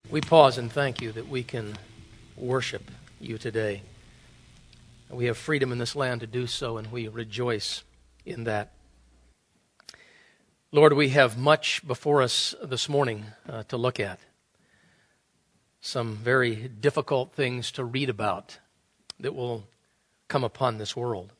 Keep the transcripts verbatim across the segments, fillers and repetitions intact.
We pause and thank you that we can worship you today. We have freedom in this land to do so, and we rejoice in that. Lord, we have much before us this morning uh, to look at. Some very difficult things to read about that will come upon this world.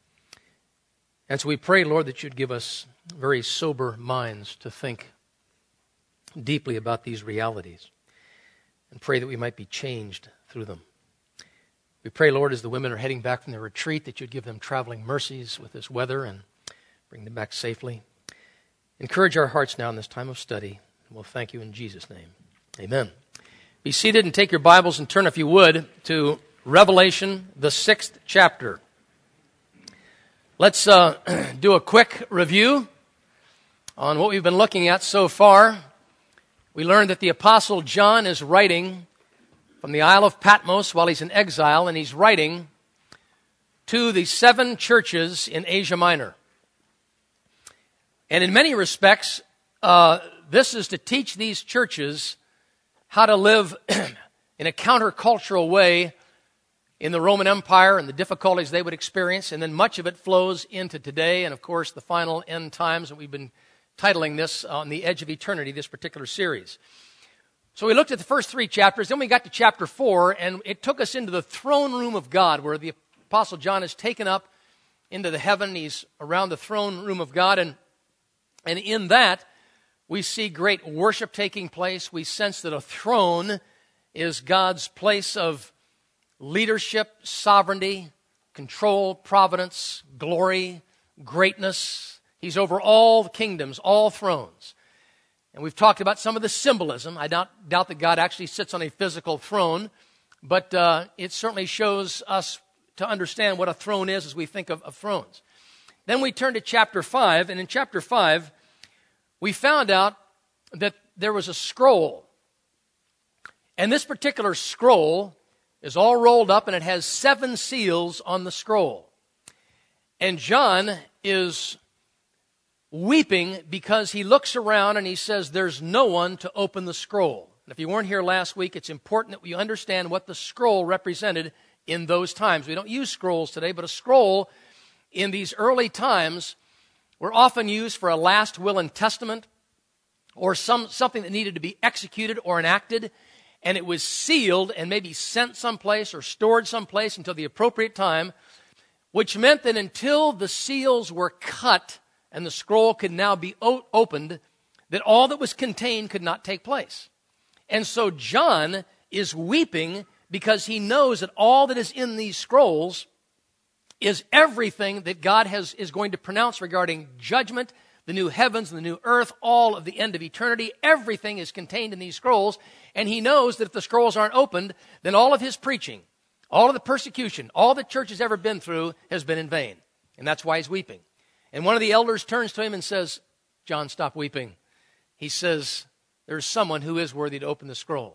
And so we pray, Lord, that you'd give us very sober minds to think deeply about these realities, and pray that we might be changed through them. We pray, Lord, as the women are heading back from their retreat, that you'd give them traveling mercies with this weather and bring them back safely. Encourage our hearts now in this time of study, and we'll thank you in Jesus' name. Amen. Be seated and take your Bibles and turn, if you would, to Revelation, the sixth chapter. Let's uh, do a quick review on what we've been looking at so far. We learned that the Apostle John is writing from the Isle of Patmos while he's in exile, and he's writing to the seven churches in Asia Minor. And in many respects, uh, this is to teach these churches how to live in a countercultural way in the Roman Empire and the difficulties they would experience. And then much of it flows into today and, of course, the final end times that we've been titling this On the Edge of Eternity, this particular series. So we looked at the first three chapters, then we got to chapter four, and it took us into the throne room of God, where the Apostle John is taken up into the heaven. He's around the throne room of God, and, and in that, we see great worship taking place. We sense that a throne is God's place of leadership, sovereignty, control, providence, glory, greatness. He's over all kingdoms, all thrones. And we've talked about some of the symbolism. I doubt, doubt that God actually sits on a physical throne, but uh, it certainly shows us to understand what a throne is as we think of, of thrones. Then we turn to chapter five, and in chapter five, we found out that there was a scroll. And this particular scroll is all rolled up, and it has seven seals on the scroll. And John is weeping because he looks around and he says there's no one to open the scroll. And if you weren't here last week, it's important that we understand what the scroll represented in those times. We don't use scrolls today, but a scroll in these early times were often used for a last will and testament or some something that needed to be executed or enacted, and it was sealed and maybe sent someplace or stored someplace until the appropriate time, which meant that until the seals were cut and the scroll could now be o- opened, that all that was contained could not take place. And so John is weeping because he knows that all that is in these scrolls is everything that God has is going to pronounce regarding judgment, the new heavens and the new earth, all of the end of eternity. Everything is contained in these scrolls, and he knows that if the scrolls aren't opened, then all of his preaching, all of the persecution, all the church has ever been through has been in vain. And that's why he's weeping. And one of the elders turns to him and says, John, stop weeping. He says, there's someone who is worthy to open the scroll.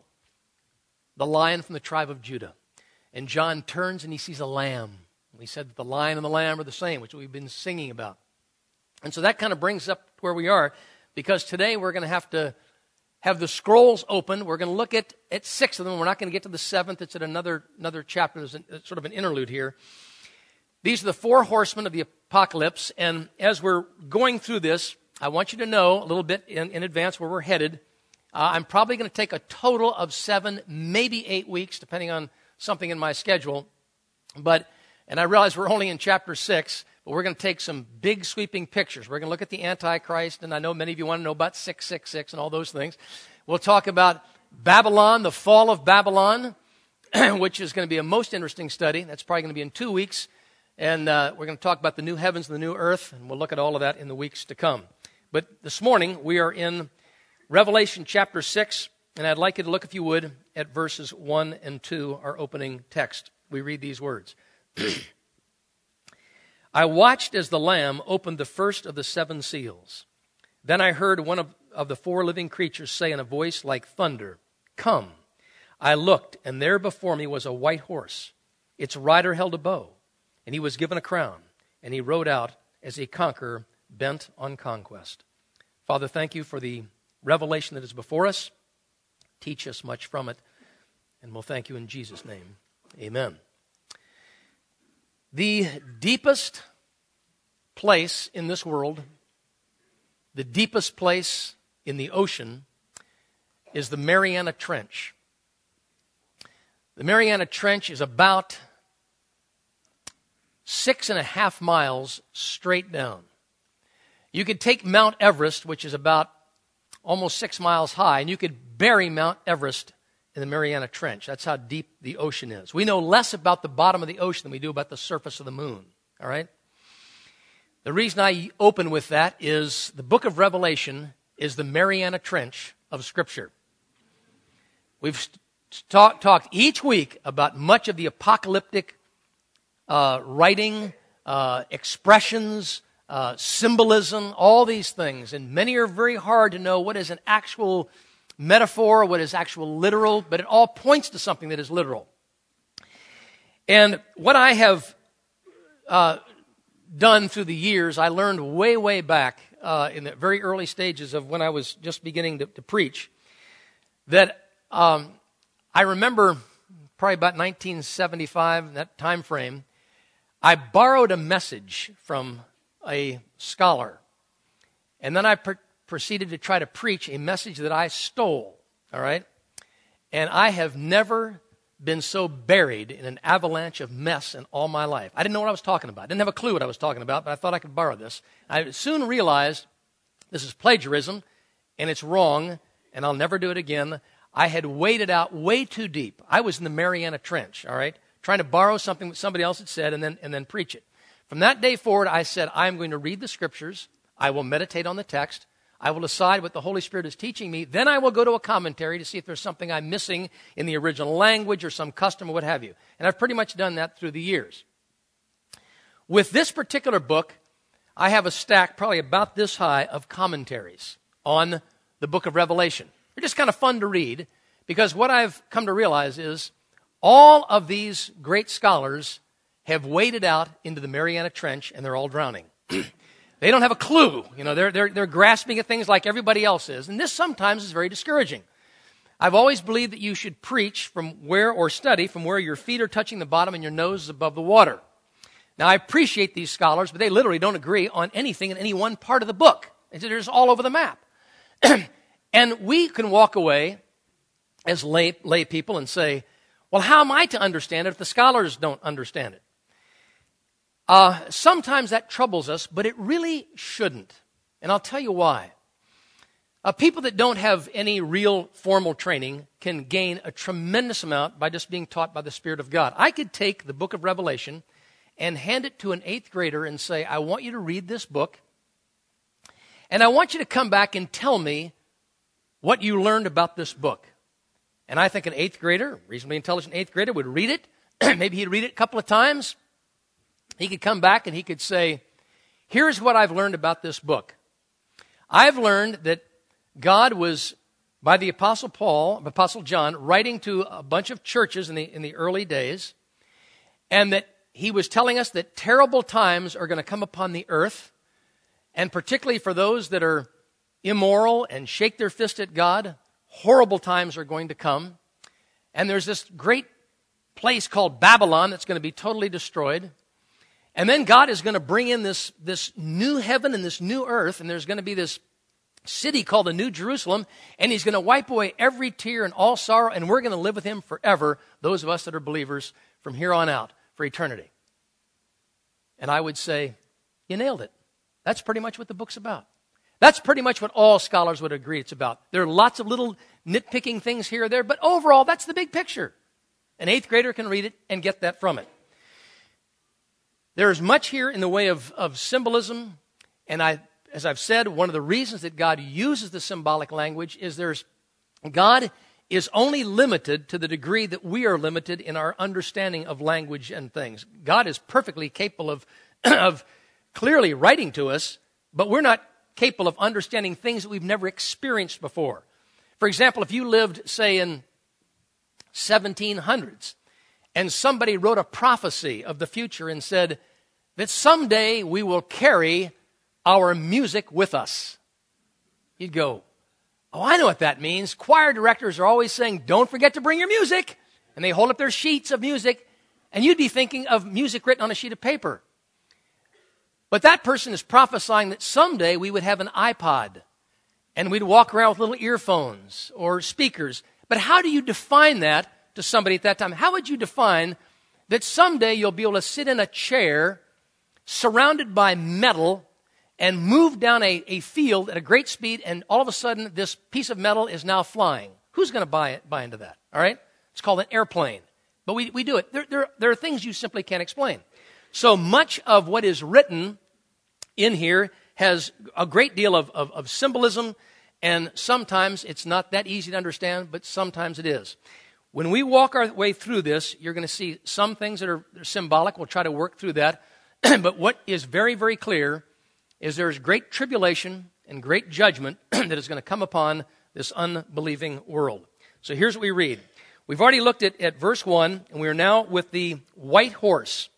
The Lion from the tribe of Judah. And John turns and he sees a lamb. We said that the lion and the lamb are the same, which we've been singing about. And so that kind of brings up where we are, because today we're going to have to have the scrolls open. We're going to look at, at six of them. We're not going to get to the seventh. It's at another, another chapter. There's an, sort of an interlude here. These are the four horsemen of the apocalypse, and as we're going through this, I want you to know a little bit in, in advance where we're headed. Uh, I'm probably going to take a total of seven, maybe eight weeks, depending on something in my schedule. But, and I realize we're only in chapter six, but we're going to take some big sweeping pictures. We're going to look at the Antichrist, and I know many of you want to know about six six six and all those things. We'll talk about Babylon, the fall of Babylon, which is going to be a most interesting study. That's probably going to be in two weeks. And uh, we're going to talk about the new heavens and the new earth, and we'll look at all of that in the weeks to come. But this morning, we are in Revelation chapter six, and I'd like you to look, if you would, at verses one and two, our opening text. We read these words. I watched as the Lamb opened the first of the seven seals. Then I heard one of, of the four living creatures say in a voice like thunder, "Come." I looked, and there before me was a white horse. Its rider held a bow, and he was given a crown, and he rode out as a conqueror bent on conquest. Father, thank you for the revelation that is before us. teach us much from it. And we'll thank you in Jesus' name. Amen. The deepest place in this world, the deepest place in the ocean, is the Mariana Trench. The Mariana Trench is about six and a half miles straight down. You could take Mount Everest, which is about almost six miles high, and you could bury Mount Everest in the Mariana Trench. That's how deep the ocean is. We know less about the bottom of the ocean than we do about the surface of the moon. All right? The reason I open with that is the book of Revelation is the Mariana Trench of Scripture. We've talk, talked each week about much of the apocalyptic uh, writing, uh, expressions, uh, symbolism, all these things. And many are very hard to know what is an actual metaphor, what is actual literal, but it all points to something that is literal. And what I have uh, done through the years, I learned way, way back uh, in the very early stages of when I was just beginning to, to preach, that um, I remember probably about nineteen seventy-five, that time frame, I borrowed a message from a scholar, and then I pr- proceeded to try to preach a message that I stole, all right? And I have never been so buried in an avalanche of mess in all my life. I didn't know what I was talking about. I didn't have a clue what I was talking about, but I thought I could borrow this. I soon realized this is plagiarism, and it's wrong, and I'll never do it again. I had waded out way too deep. I was in the Mariana Trench, all right, trying to borrow something that somebody else had said and then and then preach it. From that day forward, I said, I'm going to read the Scriptures. I will meditate on the text. I will decide what the Holy Spirit is teaching me. Then I will go to a commentary to see if there's something I'm missing in the original language or some custom or what have you. And I've pretty much done that through the years. With this particular book, I have a stack probably about this high of commentaries on the book of Revelation. They're just kind of fun to read because what I've come to realize is all of these great scholars have waded out into the Mariana Trench and they're all drowning. They don't have a clue. You know, they're, they're, they're grasping at things like everybody else is. And this sometimes is very discouraging. I've always believed that you should preach from where, or study from where your feet are touching the bottom and your nose is above the water. Now, I appreciate these scholars, but they literally don't agree on anything in any one part of the book. They're just all over the map. And we can walk away as lay, lay people and say, well, how am I to understand it if the scholars don't understand it? Uh, sometimes that troubles us, but it really shouldn't. And I'll tell you why. Uh, people that don't have any real formal training can gain a tremendous amount by just being taught by the Spirit of God. I could take the book of Revelation and hand it to an eighth grader and say, I want you to read this book, and I want you to come back and tell me what you learned about this book. And I think an eighth grader, reasonably intelligent eighth grader, would read it. Maybe he'd read it a couple of times. He could come back and he could say, here's what I've learned about this book. I've learned that God was, by the Apostle Paul, Apostle John, writing to a bunch of churches in the, in the early days, and that he was telling us that terrible times are going to come upon the earth, and particularly for those that are immoral and shake their fist at God, horrible times are going to come. And there's this great place called Babylon that's going to be totally destroyed. And then God is going to bring in this, this new heaven and this new earth, and there's going to be this city called the New Jerusalem, and he's going to wipe away every tear and all sorrow, and we're going to live with him forever, those of us that are believers, from here on out, for eternity. And I would say, you nailed it. That's pretty much what the book's about. That's pretty much what all scholars would agree it's about. There are lots of little nitpicking things here or there, but overall, that's the big picture. An eighth grader can read it and get that from it. There is much here in the way of, of symbolism, and I, as I've said, one of the reasons that God uses the symbolic language is there's God is only limited to the degree that we are limited in our understanding of language and things. God is perfectly capable of, of clearly writing to us, but we're not capable of understanding things that we've never experienced before. For example, if you lived, say, in seventeen hundreds, and somebody wrote a prophecy of the future and said that someday we will carry our music with us, you'd go, Oh, I know what that means. Choir directors are always saying, don't forget to bring your music. And they hold up their sheets of music, and you'd be thinking of music written on a sheet of paper. But that person is prophesying that someday we would have an iPod, and we'd walk around with little earphones or speakers. But how do you define that to somebody at that time? How would you define that someday you'll be able to sit in a chair surrounded by metal and move down a, a field at a great speed, and all of a sudden this piece of metal is now flying? Who's going to buy it, buy into that? All right? It's called an airplane. But we, we do it. There, there, there are things you simply can't explain. So much of what is written in here has a great deal of, of, of symbolism, and sometimes it's not that easy to understand, but sometimes it is. When we walk our way through this, you're going to see some things that are symbolic. We'll try to work through that. But what is very, very clear is there's great tribulation and great judgment that is going to come upon this unbelieving world. So here's what we read. We've already looked at, at verse one, and we are now with the white horse.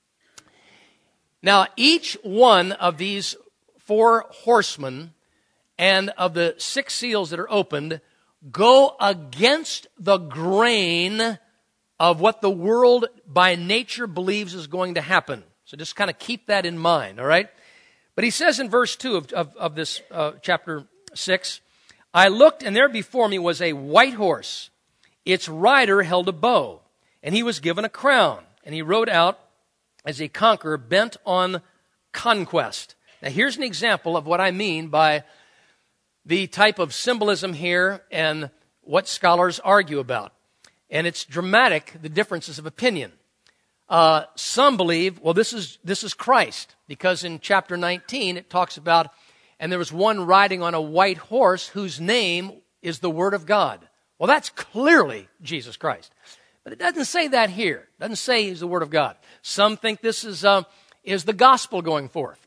Now, each one of these four horsemen and of the six seals that are opened go against the grain of what the world by nature believes is going to happen. So just kind of keep that in mind, all right? But he says in verse two of, of, of this uh, chapter six, I looked, and there before me was a white horse. Its rider held a bow, and he was given a crown, and he rode out as a conqueror bent on conquest. Now here's an example of what I mean by the type of symbolism here and what scholars argue about. And it's dramatic, the differences of opinion. Uh, some believe, well, this is this is Christ, because in chapter nineteen it talks about, and there was one riding on a white horse whose name is the Word of God. Well, that's clearly Jesus Christ. But it doesn't say that here. It doesn't say he's the Word of God. Some think this is uh, is the gospel going forth.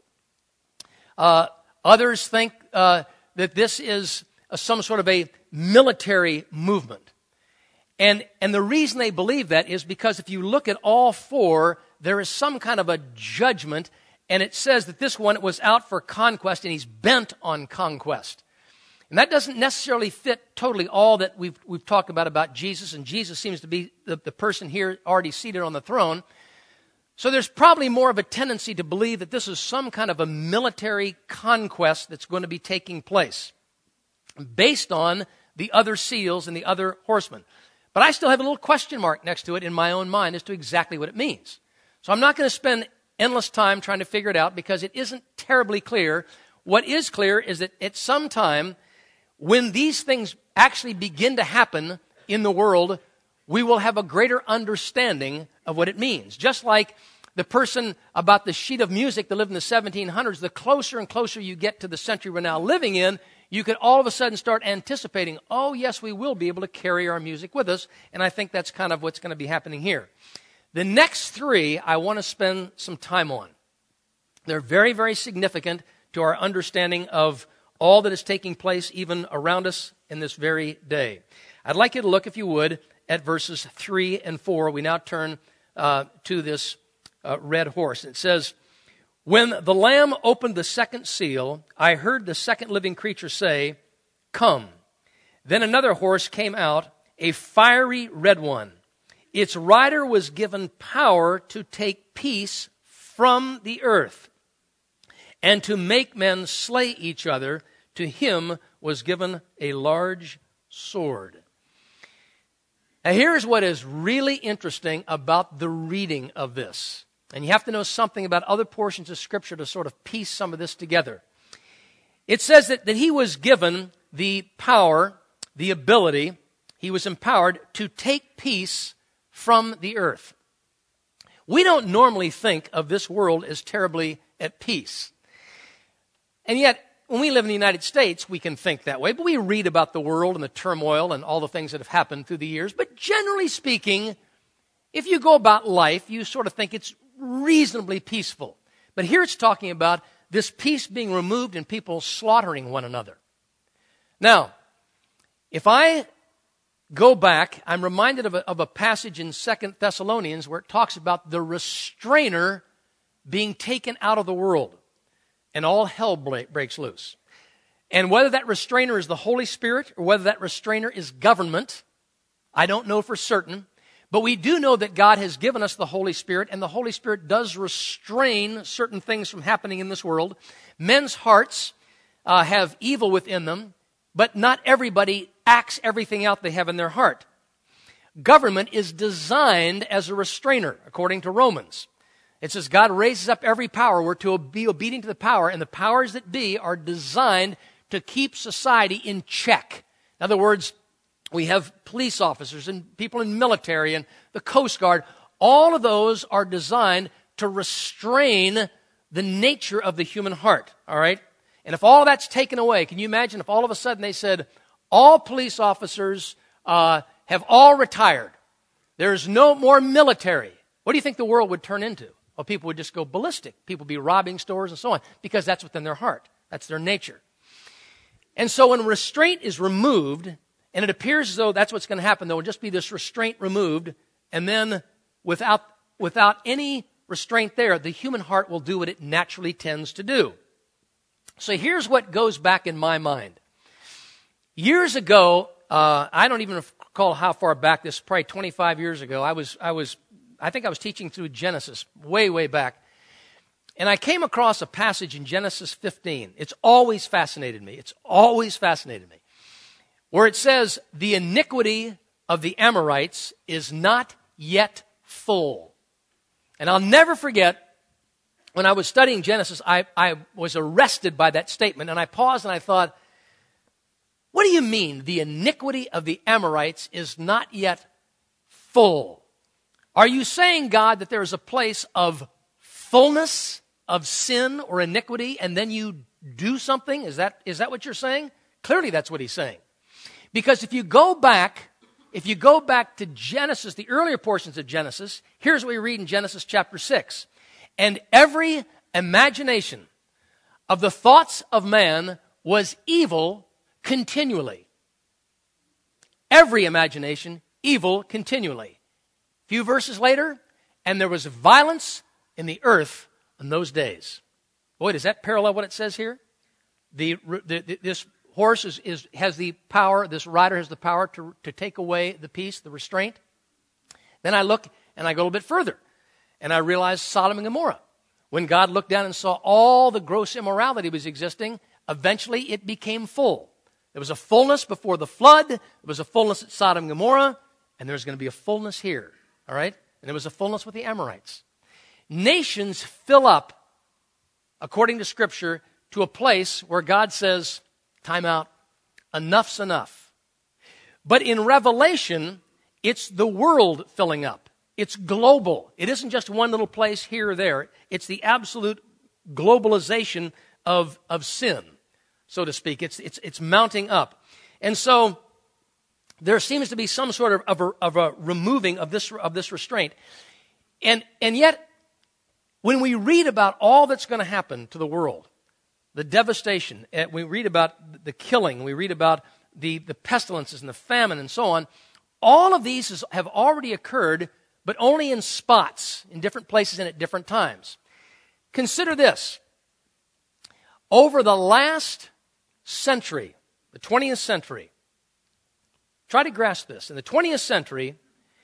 Uh, others think uh, that this is a, some sort of a military movement. And, and the reason they believe that is because if you look at all four, there is some kind of a judgment, and it says that this one was out for conquest, and he's bent on conquest. And that doesn't necessarily fit totally all that we've, we've talked about about Jesus, and Jesus seems to be the, the person here already seated on the throne. So there's probably more of a tendency to believe that this is some kind of a military conquest that's going to be taking place based on the other seals and the other horsemen. But I still have a little question mark next to it in my own mind as to exactly what it means. So I'm not going to spend endless time trying to figure it out because it isn't terribly clear. What is clear is that at some time, when these things actually begin to happen in the world, we will have a greater understanding of what it means. Just like the person about the sheet of music that lived in the seventeen hundreds, the closer and closer you get to the century we're now living in, you could all of a sudden start anticipating, oh, yes, we will be able to carry our music with us. And I think that's kind of what's going to be happening here. The next three I want to spend some time on. They're very, very significant to our understanding of all that is taking place even around us in this very day. I'd like you to look, if you would, at verses three and four. We now turn uh, to this uh, red horse. It says, when the Lamb opened the second seal, I heard the second living creature say, come. Then another horse came out, a fiery red one. Its rider was given power to take peace from the earth and to make men slay each other. To him was given a large sword. Now here's what is really interesting about the reading of this. And you have to know something about other portions of Scripture to sort of piece some of this together. It says that, that he was given the power, the ability, he was empowered to take peace from the earth. We don't normally think of this world as terribly at peace. And yet, when we live in the United States, we can think that way. But we read about the world and the turmoil and all the things that have happened through the years. But generally speaking, if you go about life, you sort of think it's reasonably peaceful. But here it's talking about this peace being removed and people slaughtering one another. Now, if I go back, I'm reminded of a, of a passage in Second Thessalonians where it talks about the restrainer being taken out of the world and all hell breaks loose. And whether that restrainer is the Holy Spirit or whether that restrainer is government, I don't know for certain. But we do know that God has given us the Holy Spirit, and the Holy Spirit does restrain certain things from happening in this world. Men's hearts uh, have evil within them, but not everybody acts everything out they have in their heart. Government is designed as a restrainer, according to Romans. It says God raises up every power. We're to be obedient to the power, and the powers that be are designed to keep society in check. In other words, we have police officers and people in military and the Coast Guard. All of those are designed to restrain the nature of the human heart, all right? And if all of that's taken away, can you imagine if all of a sudden they said, all police officers uh, have all retired. There's no more military. What do you think the world would turn into? Well, people would just go ballistic. People would be robbing stores and so on because that's within their heart. That's their nature. And so when restraint is removed, and it appears as though that's what's going to happen, there will just be this restraint removed, and then without, without any restraint there, the human heart will do what it naturally tends to do. So here's what goes back in my mind. Years ago, uh, I don't even recall how far back, this is probably twenty-five years ago, I was, I was, I think I was teaching through Genesis, way, way back. And I came across a passage in Genesis fifteen. It's always fascinated me. It's always fascinated me. Where it says, the iniquity of the Amorites is not yet full. And I'll never forget, when I was studying Genesis, I, I was arrested by that statement. And I paused and I thought, what do you mean the iniquity of the Amorites is not yet full? Are you saying, God, that there is a place of fullness of sin or iniquity, and then you do something? Is that, is that what you're saying? Clearly that's what he's saying. Because if you go back, if you go back to Genesis, the earlier portions of Genesis, here's what we read in Genesis chapter six. And every imagination of the thoughts of man was evil continually. Every imagination, evil continually. A few verses later, and there was violence in the earth in those days. Boy, does that parallel what it says here? The, the, the this horse is, is has the power, this rider has the power to, to take away the peace, the restraint. Then I look and I go a little bit further, and I realize Sodom and Gomorrah. When God looked down and saw all the gross immorality was existing, eventually it became full. There was a fullness before the flood. There was a fullness at Sodom and Gomorrah, and there's going to be a fullness here. All right? And there was a fullness with the Amorites. Nations fill up, according to Scripture, to a place where God says, time out, enough's enough. But in Revelation, it's the world filling up. It's global. It isn't just one little place here or there. It's the absolute globalization of, of sin, so to speak. It's, it's, it's mounting up. And so there seems to be some sort of, of, a, of a removing of this, of this restraint. And, and yet, when we read about all that's going to happen to the world, the devastation, we read about the killing, we read about the, the pestilences and the famine and so on, all of these have already occurred, but only in spots, in different places and at different times. Consider this. Over the last century, the twentieth century, try to grasp this. In the twentieth century,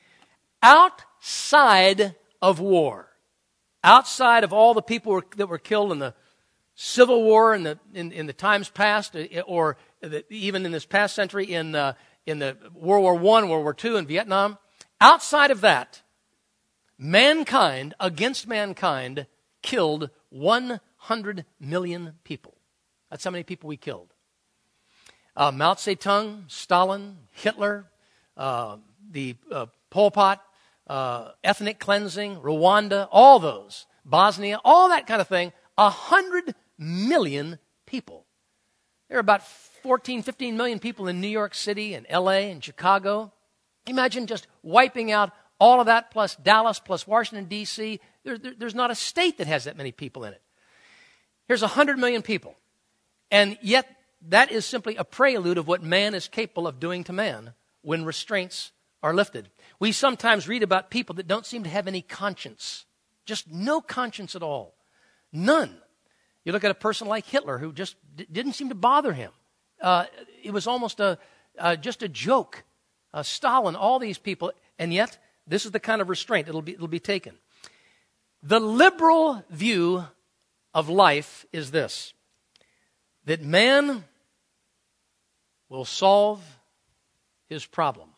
outside of war, outside of all the people that were killed in the Civil War in the in, in the times past, or the, even in this past century in uh, in the World War One, World War Two, and Vietnam, outside of that, mankind against mankind killed one hundred million people. That's how many people we killed. Uh, Mao Zedong, Stalin, Hitler, uh, the uh, Pol Pot, uh, ethnic cleansing, Rwanda, all those, Bosnia, all that kind of thing, a hundred million people. There are about fourteen, fifteen million people in New York City and L A and Chicago. Imagine just wiping out all of that, plus Dallas, plus Washington, D C There, there, there's not a state that has that many people in it. Here's a hundred million people. And yet, that is simply a prelude of what man is capable of doing to man when restraints are lifted. We sometimes read about people that don't seem to have any conscience. Just no conscience at all. None. You look at a person like Hitler who just d- didn't seem to bother him uh, it was almost a uh, just a joke. Uh, Stalin, all these people, and yet this is the kind of restraint it'll be, it'll be taken. The liberal view of life is this, that man will solve his problem.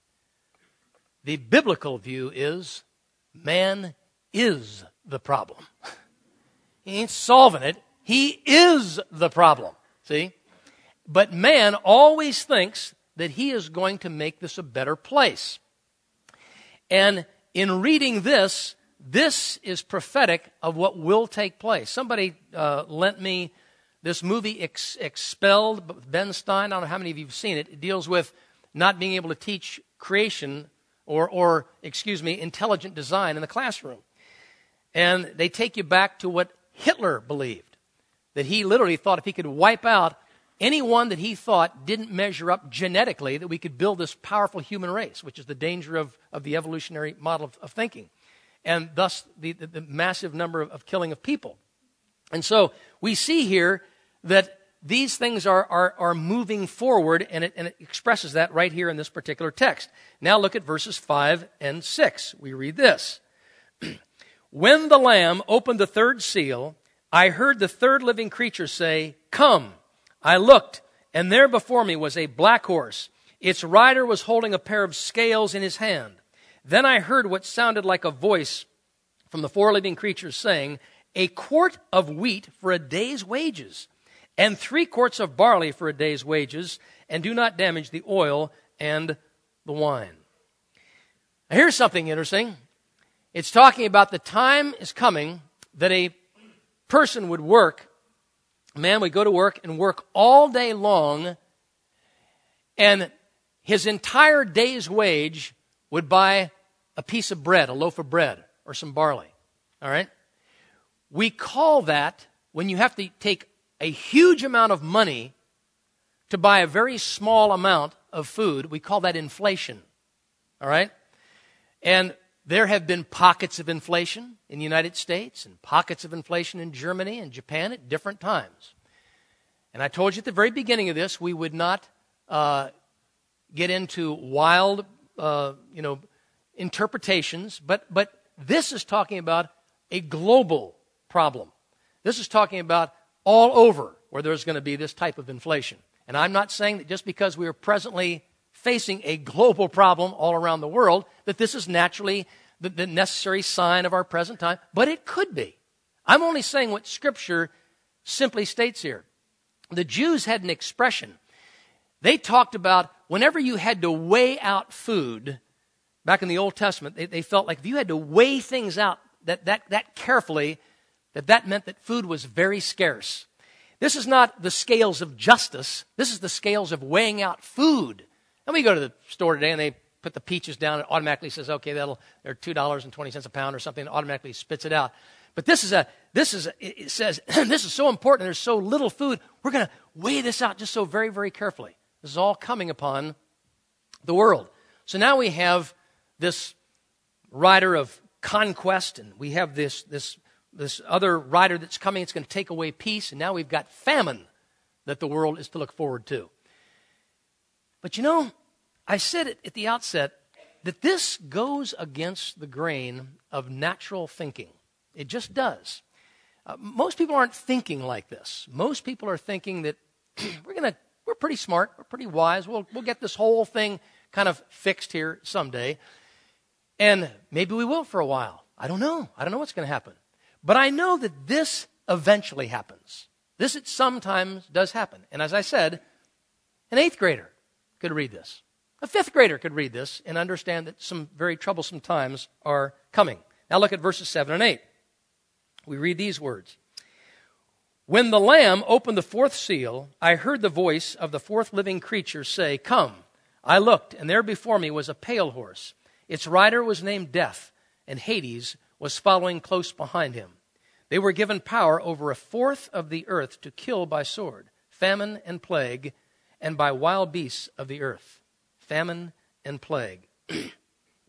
The biblical view is man is the problem. He ain't solving it. He is the problem. See? But man always thinks that he is going to make this a better place. And in reading this, this is prophetic of what will take place. Somebody uh, lent me this movie, Ex- Expelled, Ben Stein. I don't know how many of you have seen it. It deals with not being able to teach creation or, or, excuse me, intelligent design in the classroom. And they take you back to what Hitler believed, that he literally thought if he could wipe out anyone that he thought didn't measure up genetically, that we could build this powerful human race, which is the danger of, of the evolutionary model of, of thinking, and thus the, the, the massive number of, of killing of people. And so we see here that these things are, are, are moving forward, and it, and it expresses that right here in this particular text. Now look at verses five and six. We read this. When the Lamb opened the third seal, I heard the third living creature say, "Come." I looked, and there before me was a black horse. Its rider was holding a pair of scales in his hand. Then I heard what sounded like a voice from the four living creatures saying, "A quart of wheat for a day's wages, and three quarts of barley for a day's wages, and do not damage the oil and the wine." Now here's something interesting. It's talking about the time is coming that a person would work, a man would go to work and work all day long, and his entire day's wage would buy a piece of bread, a loaf of bread, or some barley. All right? We call that, when you have to take a huge amount of money to buy a very small amount of food, we call that inflation. All right? And there have been pockets of inflation in the United States and pockets of inflation in Germany and Japan at different times. And I told you at the very beginning of this, we would not uh, get into wild, uh, you know, interpretations, but but this is talking about a global problem. This is talking about all over where there's going to be this type of inflation. And I'm not saying that just because we are presently facing a global problem all around the world, that this is naturally the, the necessary sign of our present time, but it could be. I'm only saying what Scripture simply states here. The Jews had an expression. They talked about whenever you had to weigh out food, back in the Old Testament, they, they felt like if you had to weigh things out that, that, that carefully, that that meant that food was very scarce. This is not the scales of justice. This is the scales of weighing out food. And we go to the store today and they put the peaches down and automatically says, okay, that'll, they're two dollars and twenty cents a pound or something, and automatically spits it out. But this is a, this is, a, it says, this is so important, there's so little food, we're going to weigh this out just so very, very carefully. This is all coming upon the world. So now we have this rider of conquest, and we have this, this, this other rider that's coming, it's going to take away peace, and now we've got famine that the world is to look forward to. But you know, I said it at the outset that this goes against the grain of natural thinking. It just does. Uh, most people aren't thinking like this. Most people are thinking that we're gonna, we're pretty smart, we're pretty wise. We'll we'll get this whole thing kind of fixed here someday, and maybe we will for a while. I don't know. I don't know what's going to happen, but I know that this eventually happens. This it sometimes does happen. And as I said, an eighth grader could read this. A fifth grader could read this and understand that some very troublesome times are coming. Now look at verses seven and eight. We read these words. When the Lamb opened the fourth seal, I heard the voice of the fourth living creature say, "Come." I looked, and there before me was a pale horse. Its rider was named Death, and Hades was following close behind him. They were given power over a fourth of the earth to kill by sword, famine, and plague, and by wild beasts of the earth. Famine and plague.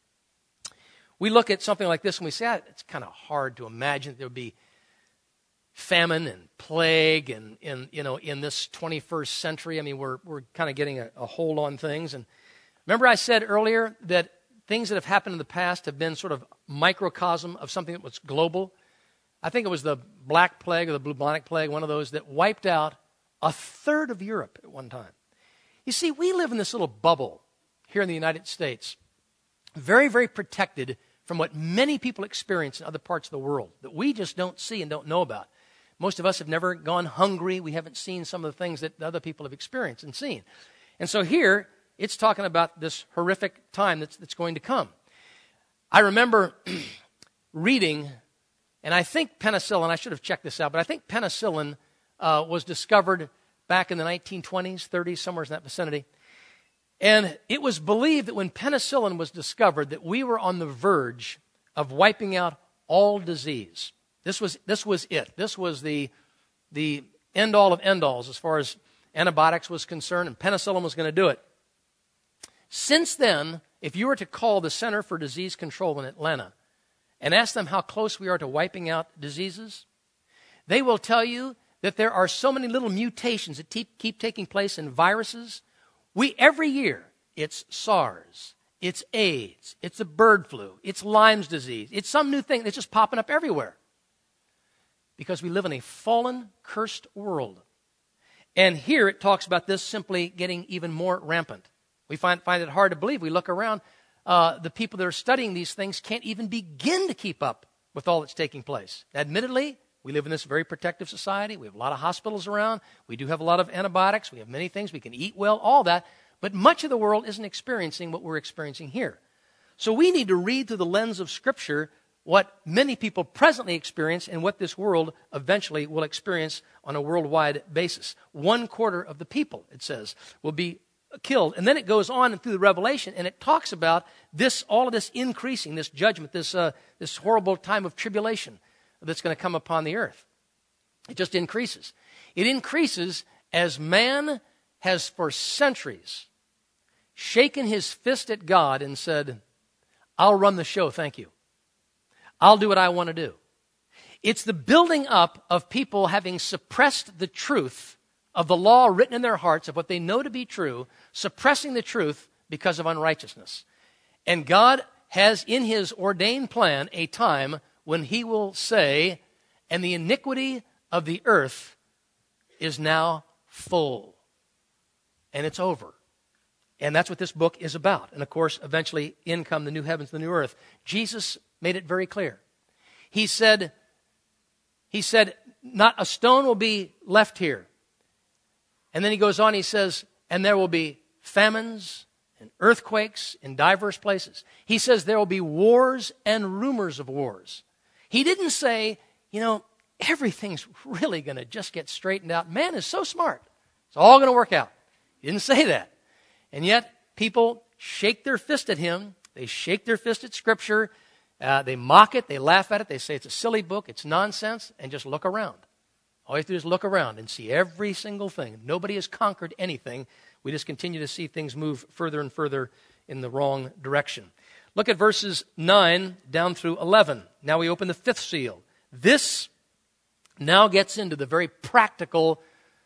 We look at something like this and we say, ah, it's kind of hard to imagine that there would be famine and plague and in you know in this twenty-first century. I mean, we're we're kind of getting a, a hold on things. And remember I said earlier that things that have happened in the past have been sort of microcosm of something that was global. I think it was the Black Plague or the Bubonic Plague, one of those that wiped out a third of Europe at one time. You see, we live in this little bubble here in the United States, very, very protected from what many people experience in other parts of the world that we just don't see and don't know about. Most of us have never gone hungry. We haven't seen some of the things that other people have experienced and seen. And so here, it's talking about this horrific time that's, that's going to come. I remember reading, and I think penicillin, I should have checked this out, but I think penicillin uh, was discovered back in the nineteen twenties, thirties, somewhere in that vicinity. And it was believed that when penicillin was discovered that we were on the verge of wiping out all disease. This was this was it. This was the, the end-all of end-alls as far as antibiotics was concerned, and penicillin was going to do it. Since then, if you were to call the Center for Disease Control in Atlanta and ask them how close we are to wiping out diseases, they will tell you that there are so many little mutations that keep, keep taking place in viruses. We, every year, it's SARS, it's AIDS, it's the bird flu, it's Lyme's disease, it's some new thing that's just popping up everywhere. Because we live in a fallen, cursed world. And here it talks about this simply getting even more rampant. We find, find it hard to believe. We look around, uh, the people that are studying these things can't even begin to keep up with all that's taking place. Admittedly, we live in this very protective society. We have a lot of hospitals around. We do have a lot of antibiotics. We have many things. We can eat well, all that. But much of the world isn't experiencing what we're experiencing here. So we need to read through the lens of Scripture what many people presently experience and what this world eventually will experience on a worldwide basis. One quarter of the people, it says, will be killed. And then it goes on through the Revelation, and it talks about this, all of this increasing, this judgment, this uh, this horrible time of tribulation that's going to come upon the earth. It just increases. It increases as man has for centuries shaken his fist at God and said, I'll run the show, thank you. I'll do what I want to do. It's the building up of people having suppressed the truth of the law written in their hearts of what they know to be true, suppressing the truth because of unrighteousness. And God has in his ordained plan a time when he will say, and the iniquity of the earth is now full. And it's over. And that's what this book is about. And of course, eventually in come the new heavens, the new earth. Jesus made it very clear. He said, he said, not a stone will be left here. And then he goes on, he says, and there will be famines and earthquakes in diverse places. He says there will be wars and rumors of wars. He didn't say, you know, everything's really going to just get straightened out. Man is so smart. It's all going to work out. He didn't say that. And yet, people shake their fist at him. They shake their fist at Scripture. Uh, they mock it. They laugh at it. They say it's a silly book. It's nonsense. And just look around. All you have to do is look around and see every single thing. Nobody has conquered anything. We just continue to see things move further and further in the wrong direction. Look at verses nine down through eleven. Now we open the fifth seal. This now gets into the very practical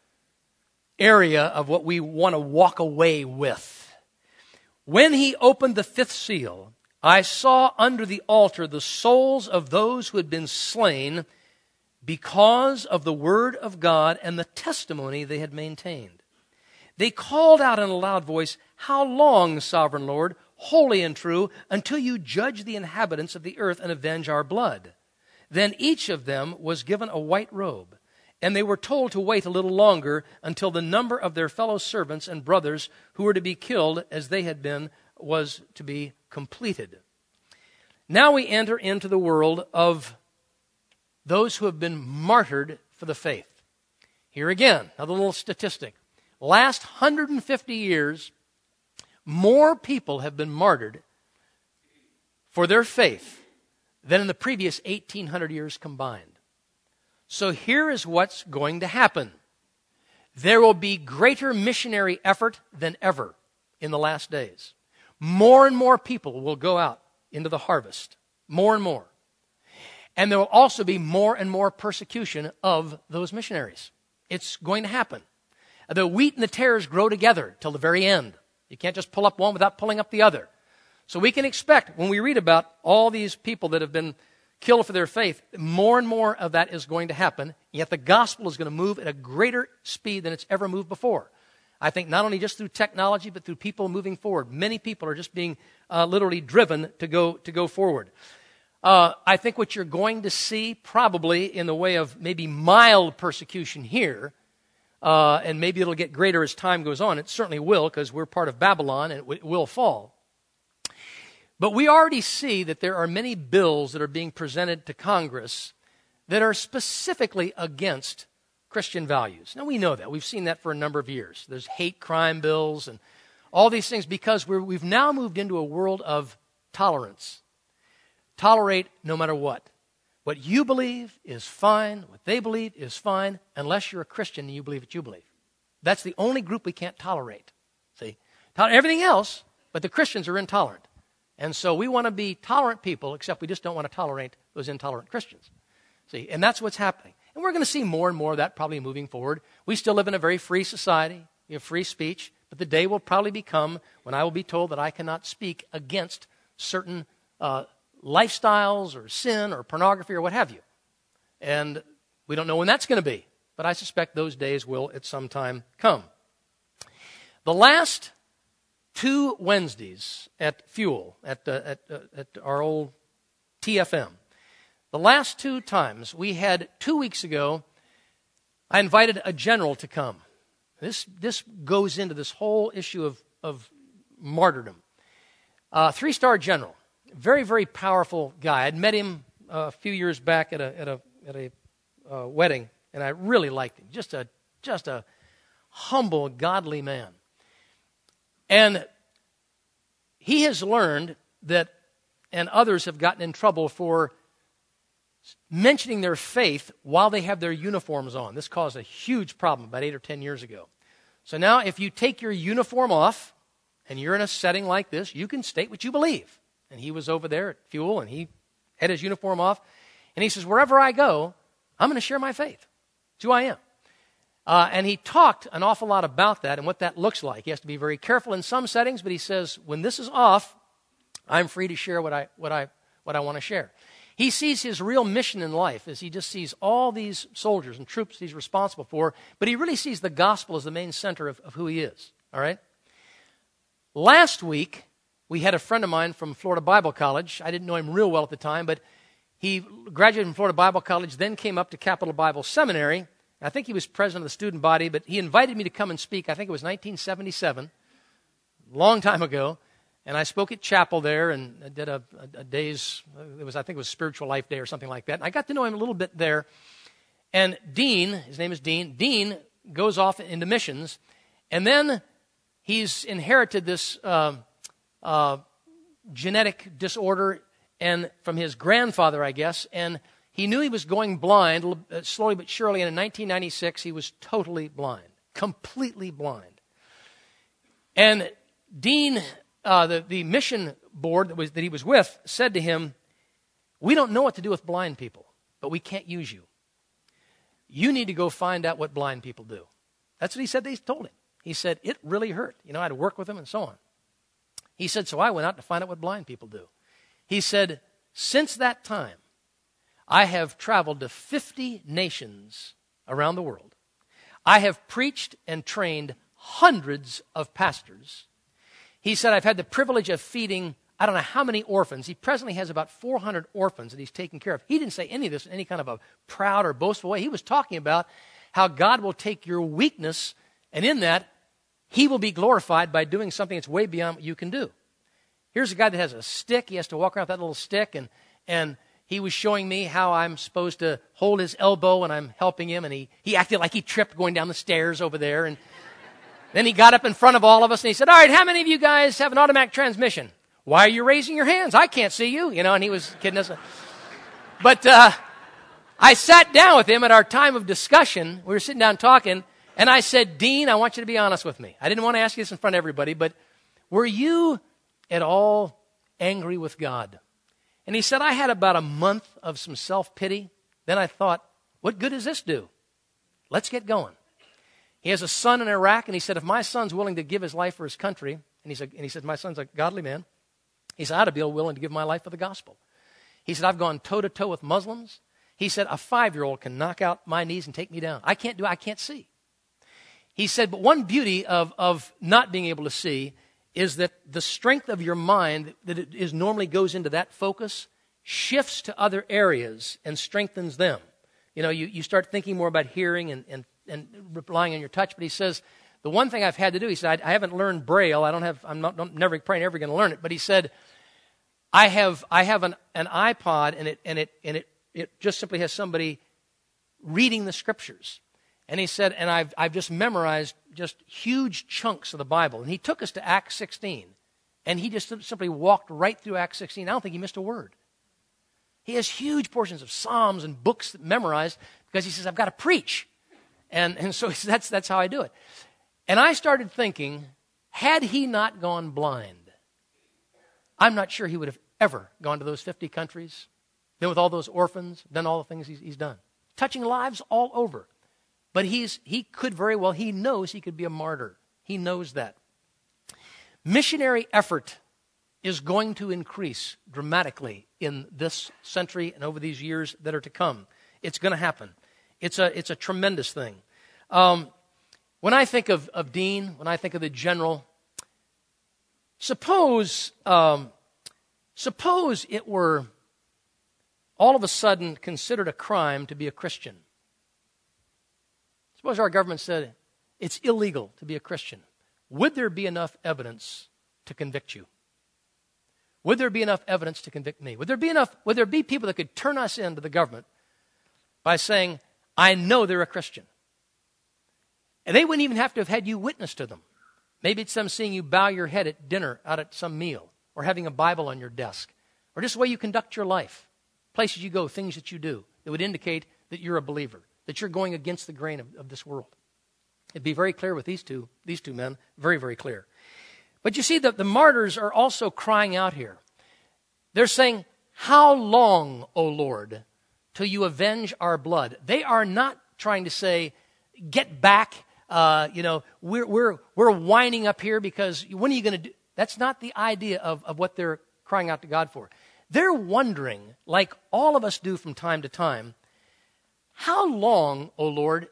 area of what we want to walk away with. When he opened the fifth seal, I saw under the altar the souls of those who had been slain because of the word of God and the testimony they had maintained. They called out in a loud voice, "How long, sovereign Lord, holy and true, until you judge the inhabitants of the earth and avenge our blood?" Then each of them was given a white robe, and they were told to wait a little longer until the number of their fellow servants and brothers who were to be killed as they had been was to be completed. Now we enter into the world of those who have been martyred for the faith. Here again, another little statistic. Last one hundred fifty years, more people have been martyred for their faith than in the previous eighteen hundred years combined. So here is what's going to happen. There will be greater missionary effort than ever in the last days. More and more people will go out into the harvest. More and more. And there will also be more and more persecution of those missionaries. It's going to happen. The wheat and the tares grow together till the very end. You can't just pull up one without pulling up the other. So we can expect, when we read about all these people that have been killed for their faith, more and more of that is going to happen, yet the gospel is going to move at a greater speed than it's ever moved before. I think not only just through technology, but through people moving forward. Many people are just being uh, literally driven to go to go forward. Uh, I think what you're going to see probably in the way of maybe mild persecution here, uh, and maybe it'll get greater as time goes on. It certainly will, because we're part of Babylon and it, w- it will fall. But we already see that there are many bills that are being presented to Congress that are specifically against Christian values. Now, we know that. We've seen that for a number of years. There's hate crime bills and all these things because we're, we've now moved into a world of tolerance. Tolerate no matter what. What you believe is fine. What they believe is fine, unless you're a Christian and you believe what you believe. That's the only group we can't tolerate. See? Everything else, but the Christians are intolerant. And so we want to be tolerant people, except we just don't want to tolerate those intolerant Christians. See? And that's what's happening. And we're going to see more and more of that probably moving forward. We still live in a very free society. We have free speech. But the day will probably become when I will be told that I cannot speak against certain uh, lifestyles or sin or pornography or what have you. And we don't know when that's going to be. But I suspect those days will at some time come. The last two Wednesdays at Fuel, at, uh, at, uh, at our old T F M, the last two times we had, two weeks ago, I invited a general to come. This this goes into this whole issue of, of martyrdom. Uh, three-star general, very, very powerful guy. I'd met him uh, a few years back at a at a at a uh, wedding, and I really liked him. Just a just a humble, godly man. And he has learned that, and others have gotten in trouble for mentioning their faith while they have their uniforms on. This caused a huge problem about eight or ten years ago. So now if you take your uniform off and you're in a setting like this, you can state what you believe. And he was over there at Fuel and he had his uniform off. And he says, wherever I go, I'm going to share my faith. It's who I am. Uh, and he talked an awful lot about that and what that looks like. He has to be very careful in some settings, but he says, when this is off, I'm free to share what I what I what I want to share. He sees his real mission in life as he just sees all these soldiers and troops he's responsible for, but he really sees the gospel as the main center of, of who he is. All right? Last week, we had a friend of mine from Florida Bible College. I didn't know him real well at the time, but he graduated from Florida Bible College, then came up to Capital Bible Seminary. I think he was president of the student body, but he invited me to come and speak. I think it was nineteen seventy-seven, a long time ago. And I spoke at chapel there and I did a, a, a day's, it was I think it was Spiritual Life Day or something like that. And I got to know him a little bit there. And Dean, his name is Dean, Dean goes off into missions. And then he's inherited this uh, uh, genetic disorder and from his grandfather, I guess. And he knew he was going blind slowly but surely. And in nineteen ninety-six, he was totally blind, completely blind. And Dean... Uh, the, the mission board that, was, that he was with said to him, we don't know what to do with blind people, but we can't use you. You need to go find out what blind people do. That's what he said they told him. He said, it really hurt. You know, I had to work with him and so on. He said, so I went out to find out what blind people do. He said, since that time, I have traveled to fifty nations around the world. I have preached and trained hundreds of pastors. He said, I've had the privilege of feeding, I don't know how many orphans. He presently has about four hundred orphans that he's taking care of. He didn't say any of this in any kind of a proud or boastful way. He was talking about how God will take your weakness, and in that, he will be glorified by doing something that's way beyond what you can do. Here's a guy that has a stick. He has to walk around with that little stick, and, and he was showing me how I'm supposed to hold his elbow, and I'm helping him, and he, he acted like he tripped going down the stairs over there, and then he got up in front of all of us and he said, all right, how many of you guys have an automatic transmission? Why are you raising your hands? I can't see you. You know, and he was kidding us. But uh, I sat down with him at our time of discussion. We were sitting down talking, and I said, Dean, I want you to be honest with me. I didn't want to ask you this in front of everybody, but were you at all angry with God? And he said, I had about a month of some self-pity. Then I thought, what good does this do? Let's get going. He has a son in Iraq, and he said, if my son's willing to give his life for his country, and he said, and he said, my son's a godly man, he said, I'd be willing to give my life for the gospel. He said, I've gone toe-to-toe with Muslims. He said, a five-year-old can knock out my knees and take me down. I can't do it. I can't see. He said, but one beauty of, of not being able to see is that the strength of your mind that it is normally goes into that focus shifts to other areas and strengthens them. You know, you, you start thinking more about hearing and, and, and relying on your touch. But he says, the one thing I've had to do, he said, I, I haven't learned Braille. I don't have, I'm not, I'm never, probably never going to learn it. But he said, I have, I have an, an iPod and it, and it, and it, it just simply has somebody reading the scriptures. And he said, and I've, I've just memorized just huge chunks of the Bible. And he took us to Acts sixteen. And he just simply walked right through Acts sixteen. I don't think he missed a word. He has huge portions of Psalms and books memorized because he says, I've got to preach. And, and so he says, that's, that's how I do it. And I started thinking, had he not gone blind, I'm not sure he would have ever gone to those fifty countries, been with all those orphans, done all the things he's, he's done. Touching lives all over. But he's he could very well, he knows he could be a martyr. He knows that. Missionary effort is going to increase dramatically in this century and over these years that are to come. It's going to happen. It's a it's a tremendous thing. Um, when I think of, of Dean, when I think of the general, suppose um, suppose it were all of a sudden considered a crime to be a Christian. Suppose our government said it's illegal to be a Christian. Would there be enough evidence to convict you? Would there be enough evidence to convict me? Would there be enough, would there be people that could turn us into the government by saying, I know they're a Christian? And they wouldn't even have to have had you witness to them. Maybe it's them seeing you bow your head at dinner out at some meal, or having a Bible on your desk, or just the way you conduct your life, places you go, things that you do that would indicate that you're a believer, that you're going against the grain of, of this world. It'd be very clear with these two, these two men, very, very clear. But you see, the, the martyrs are also crying out here. They're saying, how long, O Lord, till you avenge our blood? They are not trying to say, get back, uh, you know, we're, we're, we're whining up here because when are you going to do? That's not the idea of, of what they're crying out to God for. They're wondering, like all of us do from time to time, how long, O Lord,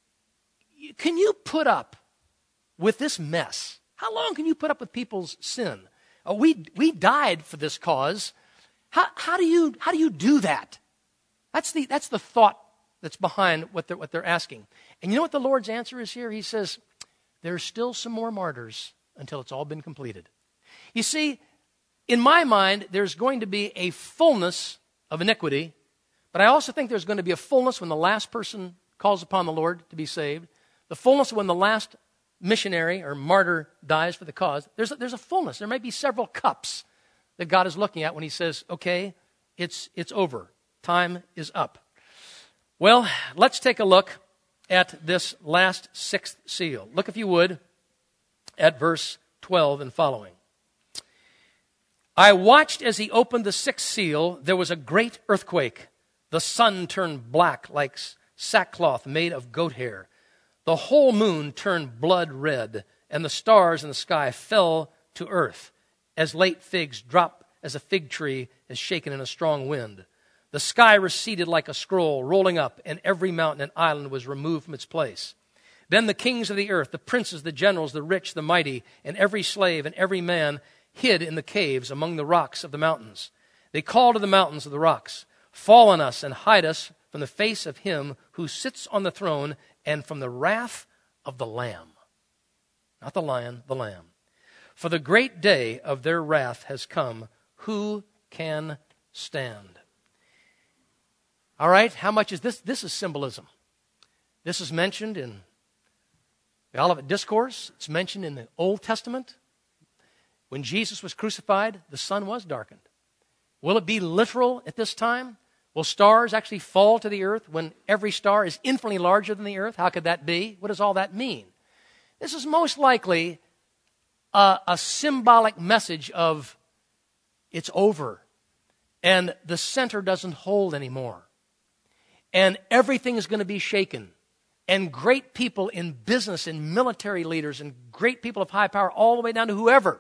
can you put up with this mess? How long can you put up with people's sin? Uh, we we died for this cause. How how do you how do you do that? That's the that's the thought that's behind what they're what they're asking. And you know what the Lord's answer is here? He says, there's still some more martyrs until it's all been completed. You see, in my mind, there's going to be a fullness of iniquity. But I also think there's going to be a fullness when the last person calls upon the Lord to be saved. The fullness when the last missionary or martyr dies for the cause. There's a, there's a fullness. There might be several cups that God is looking at when he says, okay, it's, it's over. Time is up. Well, let's take a look at this last sixth seal. Look, if you would, at verse twelve and following. I watched as he opened the sixth seal. There was a great earthquake. The sun turned black like sackcloth made of goat hair. The whole moon turned blood red, and the stars in the sky fell to earth, as late figs drop as a fig tree is shaken in a strong wind. The sky receded like a scroll, rolling up, and every mountain and island was removed from its place. Then the kings of the earth, the princes, the generals, the rich, the mighty, and every slave and every man hid in the caves among the rocks of the mountains. They called to the mountains of the rocks, fall on us and hide us from the face of him who sits on the throne and from the wrath of the Lamb. Not the lion, the Lamb. For the great day of their wrath has come. Who can stand? All right, how much is this? This is symbolism. This is mentioned in the Olivet Discourse. It's mentioned in the Old Testament. When Jesus was crucified, the sun was darkened. Will it be literal at this time? Will stars actually fall to the earth when every star is infinitely larger than the earth? How could that be? What does all that mean? This is most likely a, a symbolic message of it's over. and the center doesn't hold anymore. And everything is going to be shaken. And great people in business and military leaders and great people of high power, all the way down to whoever,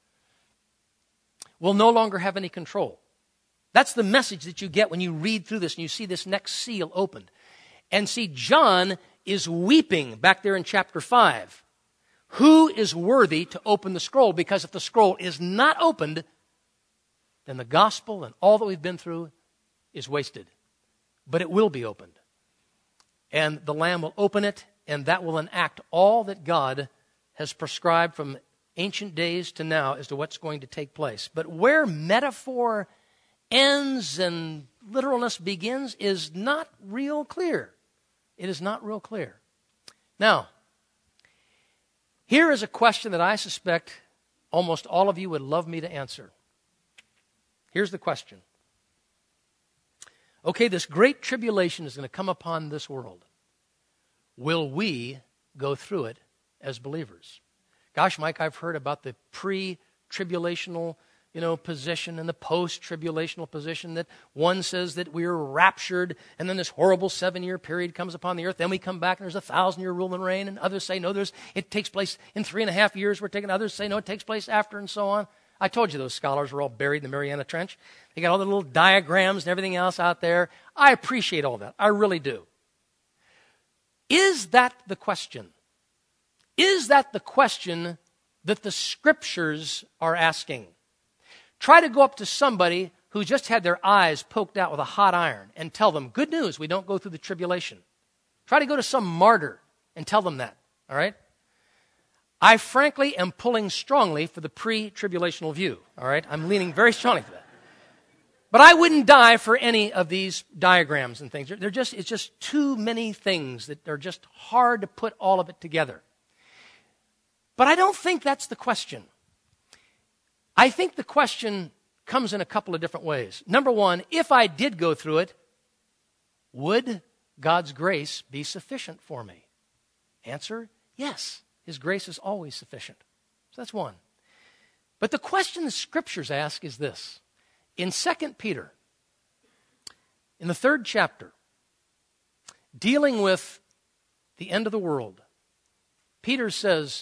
will no longer have any control. That's the message that you get when you read through this and you see this next seal opened. And see, John is weeping back there in chapter five. Who is worthy to open the scroll? Because if the scroll is not opened, then the gospel and all that we've been through is wasted. But it will be opened. And the Lamb will open it, and that will enact all that God has prescribed from ancient days to now as to what's going to take place. But where metaphor ends and literalness begins is not real clear. It is not real clear. Now, here is a question that I suspect almost all of you would love me to answer. Here's the question. Okay, this great tribulation is going to come upon this world. Will we go through it as believers? Gosh, Mike, I've heard about the pre-tribulational, you know, position and the post-tribulational position, that one says that we are raptured and then this horrible seven-year period comes upon the earth. Then we come back and there's a thousand-year rule and reign, and others say, no, there's it takes place in three and a half years. We're taking others say, no, it takes place after, and so on. I told you those scholars were all buried in the Mariana Trench. They got all the little diagrams and everything else out there. I appreciate all that. I really do. Is that the question? Is that the question that the Scriptures are asking? Try to go up to somebody who just had their eyes poked out with a hot iron and tell them, good news, we don't go through the tribulation. Try to go to some martyr and tell them that, all right? I frankly am pulling strongly for the pre-tribulational view, all right? I'm leaning very strongly for that. But I wouldn't die for any of these diagrams and things. They're just, it's just too many things that are just hard to put all of it together. But I don't think that's the question. I think the question comes in a couple of different ways. Number one, if I did go through it, would God's grace be sufficient for me? Answer, yes. His grace is always sufficient. So that's one. But the question the Scriptures ask is this. In Second Peter, in the third chapter, dealing with the end of the world, Peter says,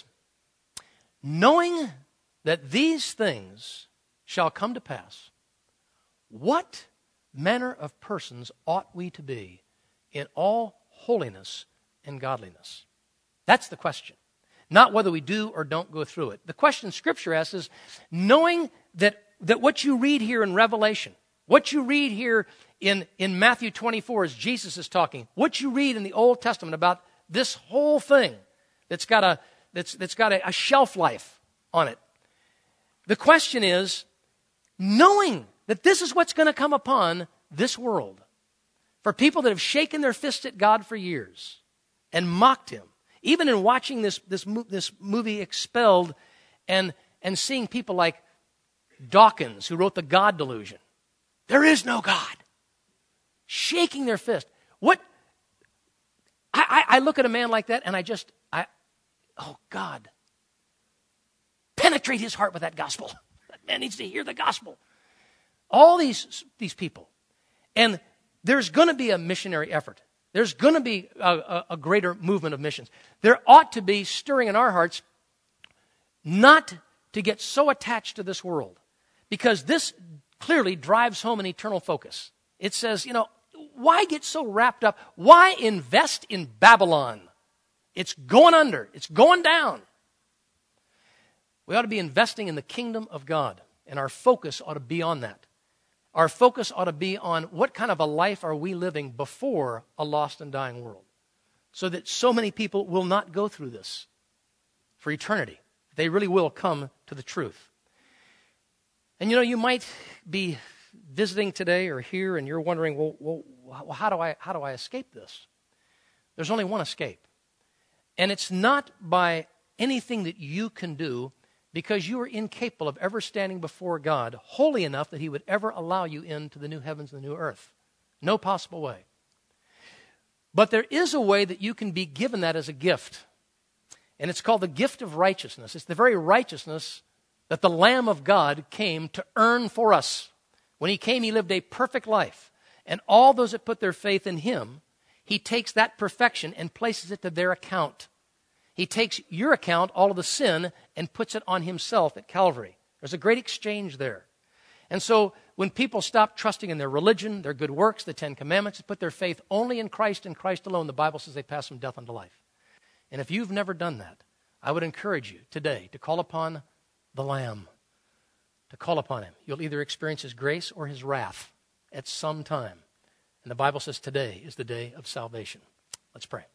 knowing that these things shall come to pass, what manner of persons ought we to be in all holiness and godliness? That's the question. Not whether we do or don't go through it. The question Scripture asks is, knowing that, that what you read here in Revelation, what you read here in, in Matthew twenty-four as Jesus is talking, what you read in the Old Testament about this whole thing that's got a, that's, that's got a, a shelf life on it. The question is, knowing that this is what's going to come upon this world, for people that have shaken their fist at God for years and mocked Him, even in watching this, this, this movie Expelled and, and seeing people like Dawkins, who wrote The God Delusion. There is no God. Shaking their fist. What? I, I, I look at a man like that and I just, I, oh God, penetrate his heart with that gospel. That man needs to hear the gospel. All these, these people. And there's going to be a missionary effort. There's going to be a, a, a greater movement of missions. There ought to be stirring in our hearts not to get so attached to this world, because this clearly drives home an eternal focus. It says, you know, why get so wrapped up? Why invest in Babylon? It's going under. It's going down. We ought to be investing in the kingdom of God, and our focus ought to be on that. Our focus ought to be on what kind of a life are we living before a lost and dying world, so that so many people will not go through this for eternity. They really will come to the truth. And you know, you might be visiting today or here and you're wondering, well, well how do I, how do I escape this? There's only one escape. And it's not by anything that you can do, because you are incapable of ever standing before God holy enough that He would ever allow you into the new heavens and the new earth. No possible way. But there is a way that you can be given that as a gift. And it's called the gift of righteousness. It's the very righteousness that the Lamb of God came to earn for us. When he came, he lived a perfect life. And all those that put their faith in him, he takes that perfection and places it to their account. He takes your account, all of the sin, and puts it on himself at Calvary. There's a great exchange there. And so when people stop trusting in their religion, their good works, the Ten Commandments, put their faith only in Christ and Christ alone, the Bible says they pass from death unto life. And if you've never done that, I would encourage you today to call upon the Lamb, to call upon him. You'll either experience his grace or his wrath at some time. And the Bible says today is the day of salvation. Let's pray.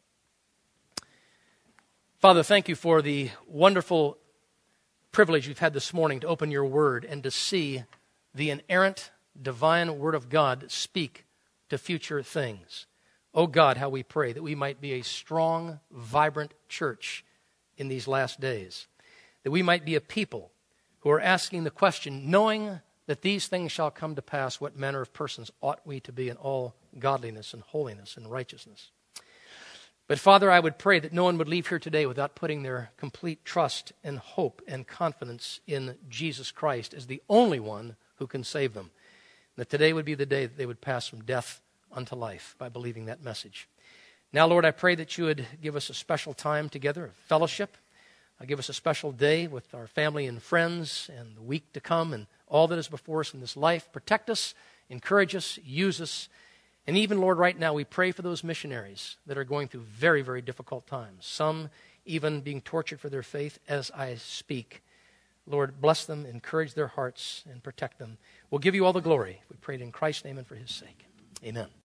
Father, thank you for the wonderful privilege you've had this morning to open your word and to see the inerrant, divine word of God speak to future things. Oh God, how we pray that we might be a strong, vibrant church in these last days. That we might be a people who are asking the question, knowing that these things shall come to pass, what manner of persons ought we to be in all godliness and holiness and righteousness. But Father, I would pray that no one would leave here today without putting their complete trust and hope and confidence in Jesus Christ as the only one who can save them. That today would be the day that they would pass from death unto life by believing that message. Now, Lord, I pray that you would give us a special time together of fellowship. Uh, give us a special day with our family and friends and the week to come and all that is before us in this life. Protect us, encourage us, use us. And even, Lord, right now we pray for those missionaries that are going through very, very difficult times. Some even being tortured for their faith as I speak. Lord, bless them, encourage their hearts, and protect them. We'll give you all the glory. We pray it in Christ's name and for his sake. Amen.